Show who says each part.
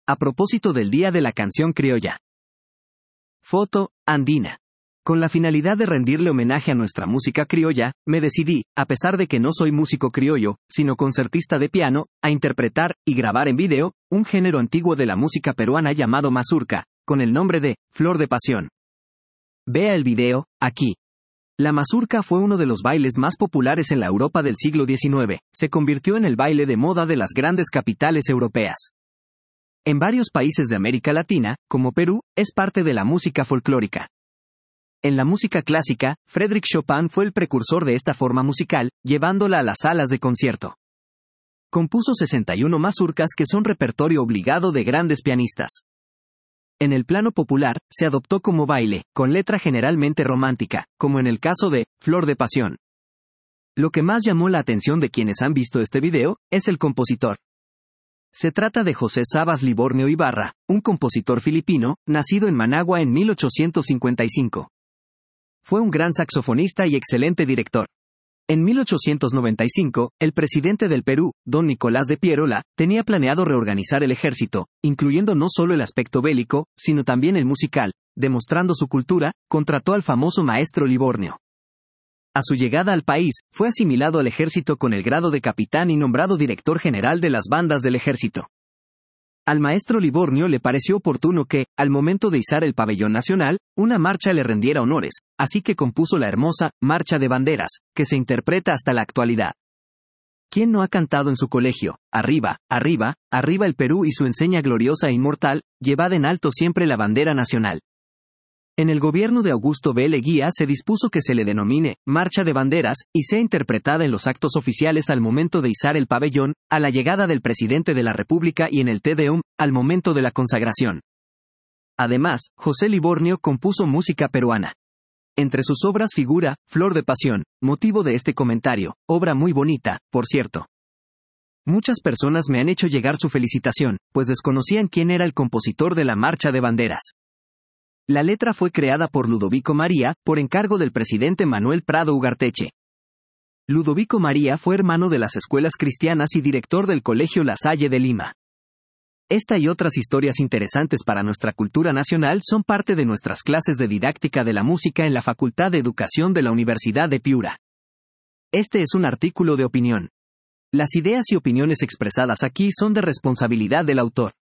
Speaker 1: a propósito del Día de la Canción Criolla. Foto, Andina. Con la finalidad de rendirle homenaje a nuestra música criolla, me decidí, a pesar de que no soy músico criollo, sino concertista de piano, a interpretar y grabar en video un género antiguo de la música peruana llamado mazurca, con el nombre de Flor de Pasión. Vea el video, aquí. La mazurca fue uno de los bailes más populares en la Europa del siglo XIX, se convirtió en el baile de moda de las grandes capitales europeas. En varios países de América Latina, como Perú, es parte de la música folclórica. En la música clásica, Frédéric Chopin fue el precursor de esta forma musical, llevándola a las salas de concierto. Compuso 61 mazurcas que son repertorio obligado de grandes pianistas. En el plano popular, se adoptó como baile, con letra generalmente romántica, como en el caso de Flor de Pasión. Lo que más llamó la atención de quienes han visto este video, es el compositor. Se trata de José Sabas Livornio Ibarra, un compositor filipino, nacido en Managua en 1855. Fue un gran saxofonista y excelente director. En 1895, el presidente del Perú, don Nicolás de Pierola, tenía planeado reorganizar el ejército, incluyendo no solo el aspecto bélico, sino también el musical. Demostrando su cultura, contrató al famoso maestro Livornio. A su llegada al país, fue asimilado al ejército con el grado de capitán y nombrado director general de las bandas del ejército. Al maestro Livornio le pareció oportuno que, al momento de izar el pabellón nacional, una marcha le rendiera honores, así que compuso la hermosa Marcha de Banderas, que se interpreta hasta la actualidad. ¿Quién no ha cantado en su colegio? Arriba, arriba, arriba el Perú y su enseña gloriosa e inmortal, llevad en alto siempre la bandera nacional. En el gobierno de Augusto B. Leguía se dispuso que se le denomine Marcha de Banderas y sea interpretada en los actos oficiales al momento de izar el pabellón, a la llegada del presidente de la República y en el Te Deum, al momento de la consagración. Además, José Livornio compuso música peruana. Entre sus obras figura Flor de Pasión, motivo de este comentario, obra muy bonita, por cierto. Muchas personas me han hecho llegar su felicitación, pues desconocían quién era el compositor de la Marcha de Banderas. La letra fue creada por Ludovico María, por encargo del presidente Manuel Prado Ugarteche. Ludovico María fue hermano de las escuelas cristianas y director del Colegio La Salle de Lima. Esta y otras historias interesantes para nuestra cultura nacional son parte de nuestras clases de didáctica de la música en la Facultad de Educación de la Universidad de Piura. Este es un artículo de opinión. Las ideas y opiniones expresadas aquí son de responsabilidad del autor.